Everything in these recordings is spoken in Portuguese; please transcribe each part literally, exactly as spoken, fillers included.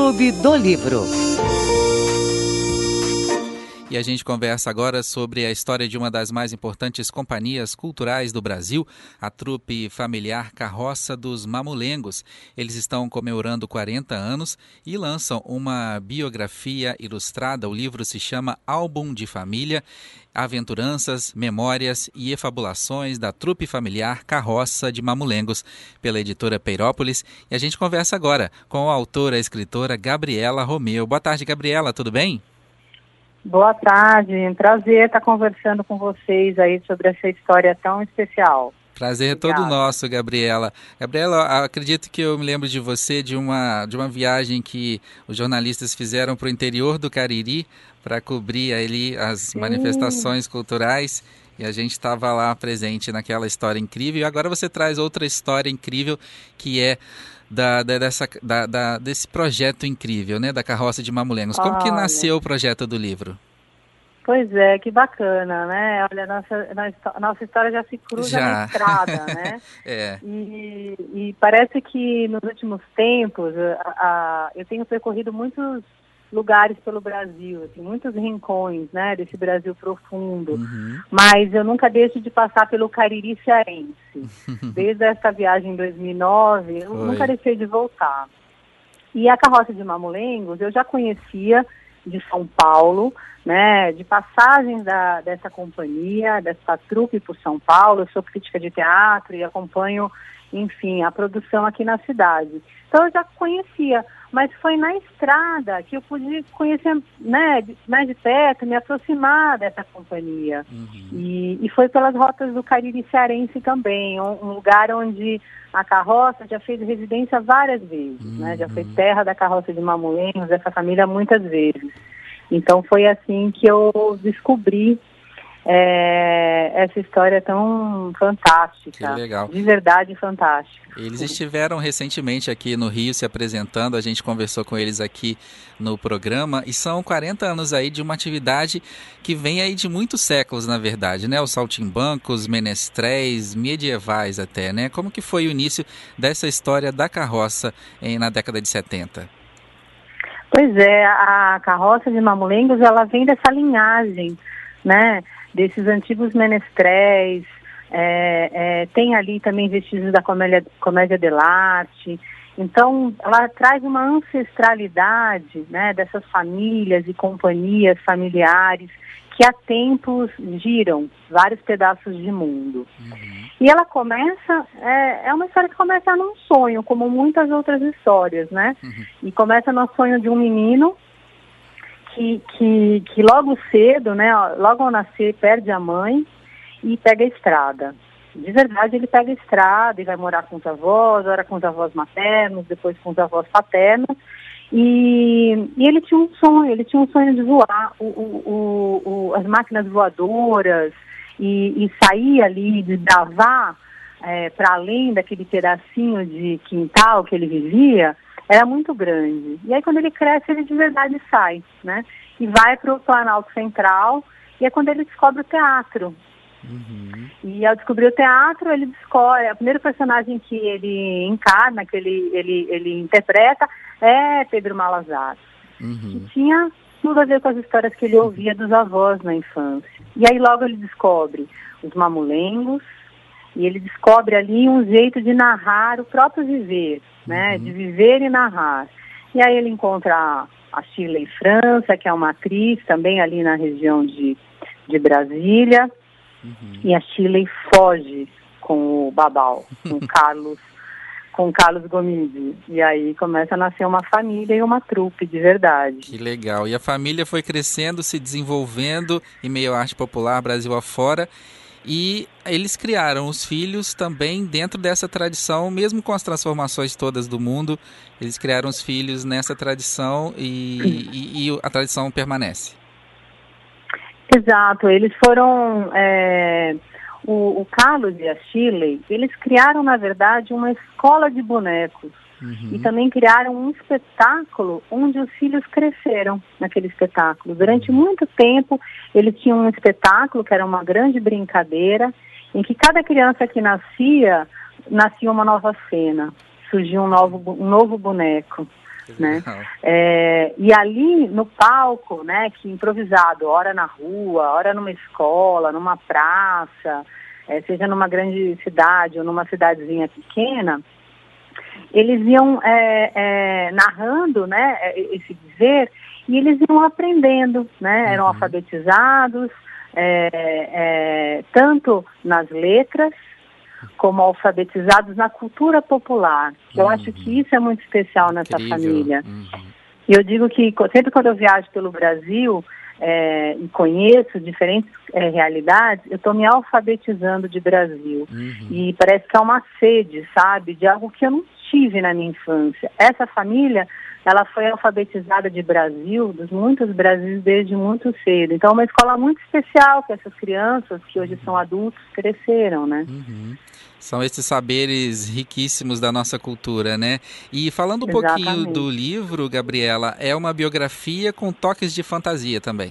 Clube do Livro. E a gente conversa agora sobre a história de uma das mais importantes companhias culturais do Brasil, a trupe familiar Carroça dos Mamulengos. Eles estão comemorando quarenta anos e lançam uma biografia ilustrada. O livro se chama Álbum de Família, Aventuranças, Memórias e Efabulações da Trupe Familiar Carroça de Mamulengos, pela editora Peirópolis. E a gente conversa agora com a autora, a escritora Gabriela Romeu. Boa tarde, Gabriela, tudo bem? Boa tarde, prazer estar conversando com vocês aí sobre essa história tão especial. Prazer é todo nosso, Gabriela. Gabriela, acredito que eu me lembro de você de uma, de uma viagem que os jornalistas fizeram para o interior do Cariri para cobrir ali as Sim. manifestações culturais, e a gente estava lá presente naquela história incrível. E agora você traz outra história incrível, que é Da, da, dessa, da, da, desse projeto incrível, né, da Carroça de Mamulengos. Como Olha. que nasceu o projeto do livro? Pois é, que bacana, né? Olha, nossa, nossa, nossa história já se cruza já. na estrada, né? é. E, e parece que nos últimos tempos, a, a, eu tenho percorrido muitos lugares pelo Brasil, assim, muitos rincões, né, desse Brasil profundo, uhum. mas eu nunca deixo de passar pelo Cariri cearense. Desde essa viagem em dois mil e nove, eu Foi. nunca deixei de voltar. E a Carroça de Mamulengos eu já conhecia de São Paulo, né, de passagens da, dessa companhia, dessa trupe por São Paulo. Eu sou crítica de teatro e acompanho, enfim, a produção aqui na cidade. Então eu já conhecia, mas foi na estrada que eu pude conhecer, né, mais de perto, me aproximar dessa companhia. Uhum. E, e foi pelas rotas do Cariri cearense também, um, um lugar onde a Carroça já fez residência várias vezes, uhum. né, já foi terra da Carroça de Mamulengos, dessa família muitas vezes. Então foi assim que eu descobri É, essa história tão fantástica, que legal. De verdade fantástica. Eles estiveram recentemente aqui no Rio se apresentando, a gente conversou com eles aqui no programa, e são quarenta anos aí de uma atividade que vem aí de muitos séculos, na verdade, né? Os saltimbancos, menestréis, medievais até, né? Como que foi o início dessa história da carroça em, na década de setenta? Pois é, a Carroça de Mamulengos, ela vem dessa linhagem, né? Desses antigos menestréis, é, é, tem ali também vestígios da comédia, comédia dell'arte. Então, ela traz uma ancestralidade, né, dessas famílias e companhias familiares que há tempos giram vários pedaços de mundo. Uhum. E ela começa, é, é uma história que começa num sonho, como muitas outras histórias, né? Uhum. E começa no sonho de um menino Que, que, que logo cedo, né, logo ao nascer, perde a mãe e pega a estrada. De verdade, ele pega a estrada e vai morar com os avós, ora com os avós maternos, depois com os avós paternos. E, e ele tinha um sonho, ele tinha um sonho de voar, o, o, o, as máquinas voadoras, e, e sair ali, de davar é, para além daquele pedacinho de quintal que ele vivia, era muito grande. E aí, quando ele cresce, ele de verdade sai, né? E vai para o Planalto Central, e é quando ele descobre o teatro. Uhum. E ao descobrir o teatro, ele descobre, o primeiro personagem que ele encarna, que ele, ele, ele interpreta, é Pedro Malazar. Uhum. Que tinha tudo a ver com as histórias que ele ouvia dos avós na infância. E aí logo ele descobre os mamulengos, e ele descobre ali um jeito de narrar o próprio viver, né, uhum. de viver e narrar. E aí ele encontra a, a Shirley França, que é uma atriz também ali na região de, de Brasília, uhum. e a Shirley foge com o Babal, com o Carlos, com Carlos Gomide. E aí começa a nascer uma família e uma trupe de verdade. Que legal. E a família foi crescendo, se desenvolvendo em meio à arte popular Brasil afora. E eles criaram os filhos também dentro dessa tradição, mesmo com as transformações todas do mundo, eles criaram os filhos nessa tradição e, e, e a tradição permanece. Exato, eles foram, é, o, o Carlos e a Shirley, eles criaram na verdade uma escola de bonecos. Uhum. E também criaram um espetáculo onde os filhos cresceram naquele espetáculo. Durante uhum. muito tempo, eles tinham um espetáculo que era uma grande brincadeira, em que cada criança que nascia, nascia uma nova cena, surgia um novo, um novo boneco, né? É, e ali no palco, né, que improvisado, hora na rua, hora numa escola, numa praça, é, seja numa grande cidade ou numa cidadezinha pequena, eles iam é, é, narrando, né, esse dizer, e eles iam aprendendo, né, eram uhum. alfabetizados, é, é, tanto nas letras, como alfabetizados na cultura popular. Uhum. Eu acho que isso é muito especial nessa Incrível. família. Uhum. E eu digo que sempre quando eu viajo pelo Brasil é, e conheço diferentes é, realidades, eu estou me alfabetizando de Brasil. Uhum. E parece que é uma sede, sabe, de algo que eu não tive na minha infância. Essa família, ela foi alfabetizada de Brasil, dos muitos Brasis desde muito cedo. Então é uma escola muito especial que essas crianças, que hoje são adultos, cresceram, né? Uhum. São esses saberes riquíssimos da nossa cultura, né? E falando um Exatamente. pouquinho do livro, Gabriela, é uma biografia com toques de fantasia também.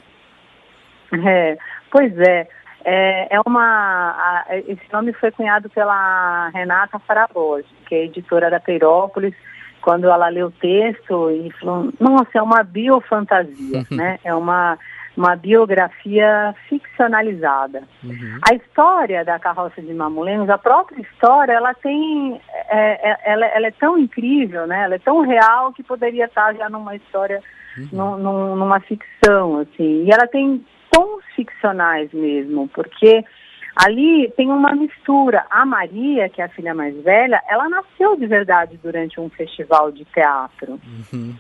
É, pois é. É, é uma, a, esse nome foi cunhado pela Renata Farabosi, que é editora da Peirópolis, quando ela leu o texto e falou, nossa, é uma biofantasia, né? É uma, uma biografia ficcionalizada. Uhum. A história da Carroça de Mamulengos, a própria história, ela tem, é, é, ela, ela é tão incrível, né? Ela é tão real que poderia estar já numa história, uhum. num, num, numa ficção, assim. E ela tem tons ficcionais mesmo, porque ali tem uma mistura. A Maria, que é a filha mais velha, ela nasceu de verdade durante um festival de teatro. Uhum.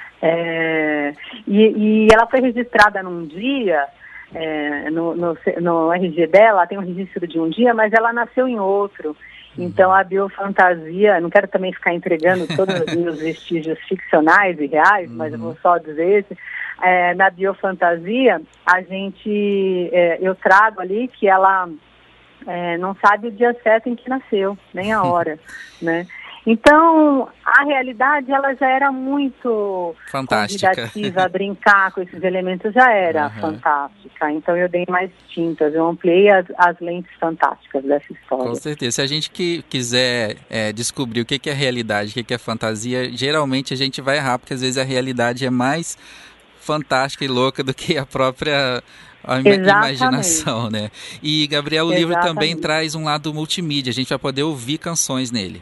É, e, e ela foi registrada num dia, é, no, no, no R G dela, tem um registro de um dia, mas ela nasceu em outro. Então a biofantasia, não quero também ficar entregando todos os meus vestígios ficcionais e reais, uhum. mas eu vou só dizer esse. É, na biofantasia, a gente, é, eu trago ali que ela é, não sabe o dia certo em que nasceu, nem a hora, né? Então, a realidade, ela já era muito fantástica. Convidativa a brincar com esses elementos, já era uhum. fantástica. Então, eu dei mais tintas, eu ampliei as, as lentes fantásticas dessa história. Com certeza. Se a gente que quiser é, descobrir o que, que é realidade, o que, que é fantasia, geralmente a gente vai errar, porque às vezes a realidade é mais fantástica e louca do que a própria a imaginação, né? E, Gabriel, o livro Exatamente. também traz um lado multimídia, a gente vai poder ouvir canções nele.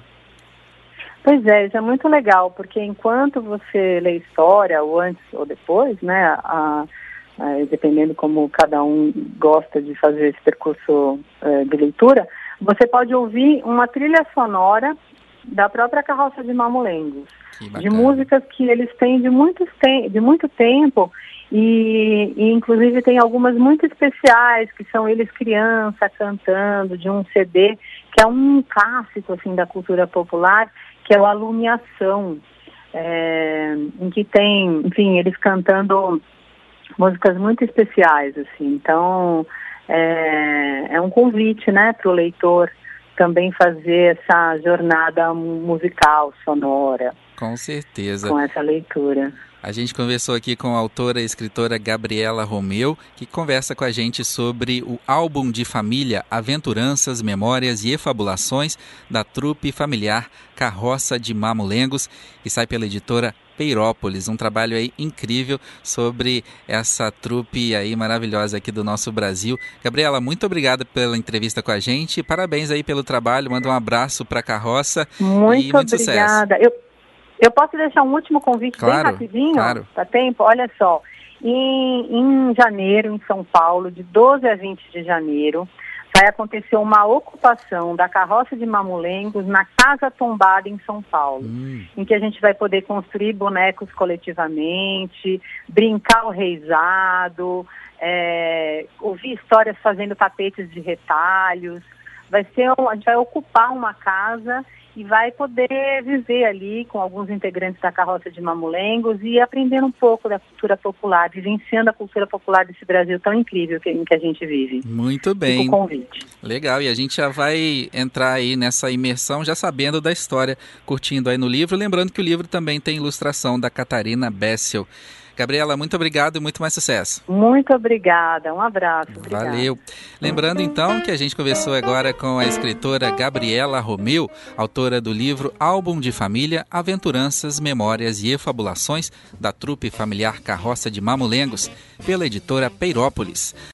Pois é, isso é muito legal, porque enquanto você lê história, ou antes ou depois, né, a, a, dependendo como cada um gosta de fazer esse percurso é, de leitura, você pode ouvir uma trilha sonora da própria Carroça de Mamulengos, de músicas que eles têm de, muitos te- de muito tempo, e, e inclusive tem algumas muito especiais, que são eles criança cantando, de um C D, que é um clássico assim, da cultura popular, que é o Alumiação, é, em que tem, enfim, eles cantando músicas muito especiais, assim. Então, é, é um convite, né, para o leitor também fazer essa jornada musical, sonora. Com certeza. Com essa leitura. A gente conversou aqui com a autora e escritora Gabriela Romeu, que conversa com a gente sobre o álbum de família Aventuranças, Memórias e Efabulações da trupe familiar Carroça de Mamulengos, que sai pela editora Peirópolis, um trabalho aí incrível sobre essa trupe aí maravilhosa aqui do nosso Brasil. Gabriela, muito obrigada pela entrevista com a gente, parabéns aí pelo trabalho, manda um abraço para a Carroça muito e muito obrigada. sucesso. Eu... Eu posso deixar um último convite claro, bem rapidinho? Claro. Dá tempo? Olha só, em, em janeiro, em São Paulo, de doze a vinte de janeiro, vai acontecer uma ocupação da Carroça de Mamulengos na Casa Tombada em São Paulo, hum. em que a gente vai poder construir bonecos coletivamente, brincar o reizado, é, ouvir histórias fazendo tapetes de retalhos. Vai ser, a gente vai ocupar uma casa e vai poder viver ali com alguns integrantes da Carroça de Mamulengos e aprender um pouco da cultura popular, vivenciando a cultura popular desse Brasil tão incrível que, em que a gente vive. Muito bem. Fica o convite. Legal, e a gente já vai entrar aí nessa imersão já sabendo da história, curtindo aí no livro, lembrando que o livro também tem ilustração da Catarina Bessel. Gabriela, muito obrigado e muito mais sucesso. Muito obrigada, um abraço. Obrigada. Valeu. Lembrando então que a gente conversou agora com a escritora Gabriela Romeu, autora do livro Álbum de Família, Aventuranças, Memórias e Efabulações da Trupe Familiar Carroça de Mamulengos, pela editora Peirópolis.